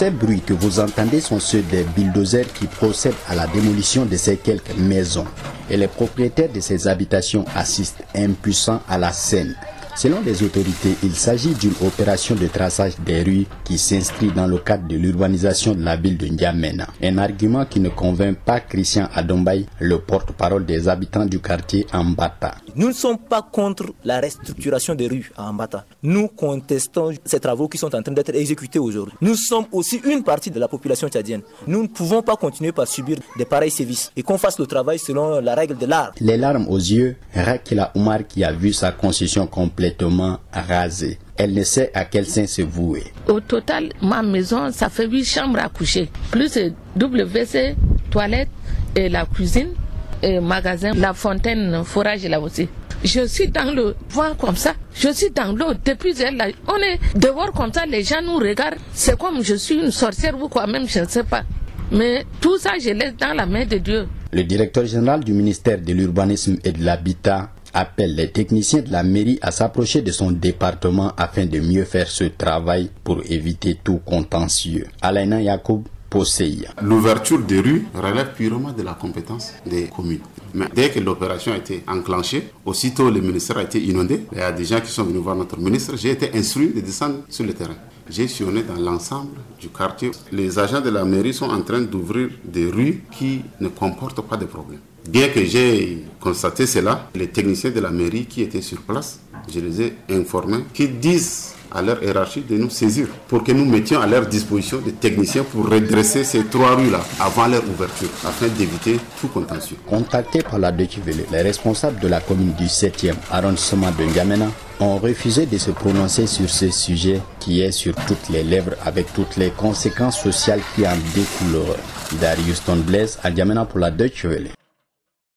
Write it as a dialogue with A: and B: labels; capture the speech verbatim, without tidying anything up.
A: Ces bruits que vous entendez sont ceux des bulldozers qui procèdent à la démolition de ces quelques maisons. Et les propriétaires de ces habitations assistent impuissants à la scène. Selon les autorités, il s'agit d'une opération de traçage des rues qui s'inscrit dans le cadre de l'urbanisation de la ville de N'Djamena. Un argument qui ne convainc pas Christian Adombaye, le porte-parole des habitants du quartier Ambata.
B: Nous ne sommes pas contre la restructuration des rues à Ambata. Nous contestons ces travaux qui sont en train d'être exécutés aujourd'hui. Nous sommes aussi une partie de la population tchadienne. Nous ne pouvons pas continuer par subir des pareils sévices et qu'on fasse le travail selon la règle de l'art.
A: Les larmes aux yeux, Rakila Oumar qui a vu sa concession complètement rasée. Elle ne sait à quel sein se vouer.
C: Au total, ma maison, ça fait huit chambres à coucher. Plus W C, toilette et la cuisine. Et magasin, la fontaine, forage là aussi. Je suis dans le vent comme ça, je suis dans l'eau depuis elle là. On est dehors comme ça, les gens nous regardent. C'est comme je suis une sorcière ou quoi même, je ne sais pas. Mais tout ça, je laisse dans la main de Dieu.
A: Le directeur général du ministère de l'Urbanisme et de l'Habitat appelle les techniciens de la mairie à s'approcher de son département afin de mieux faire ce travail pour éviter tout contentieux. Alaina Yacoub, Poseïa.
D: L'ouverture des rues relève purement de la compétence des communes. Mais dès que l'opération a été enclenchée, aussitôt le ministère a été inondé. Il y a des gens qui sont venus voir notre ministre. J'ai été instruit de descendre sur le terrain. J'ai sillonné dans l'ensemble du quartier. Les agents de la mairie sont en train d'ouvrir des rues qui ne comportent pas de problème. Bien que j'ai constaté cela, les techniciens de la mairie qui étaient sur place, je les ai informés qu'ils disent à leur hiérarchie de nous saisir pour que nous mettions à leur disposition des techniciens pour redresser ces trois rues-là avant leur ouverture afin d'éviter tout contentieux.
A: Contactés par la Deutsche Welle, les responsables de la commune du septième arrondissement de N'Djamena ont refusé de se prononcer sur ce sujet qui est sur toutes les lèvres avec toutes les conséquences sociales qui en découlent. Darius Tonblaise à N'Djamena pour la Deutsche Welle.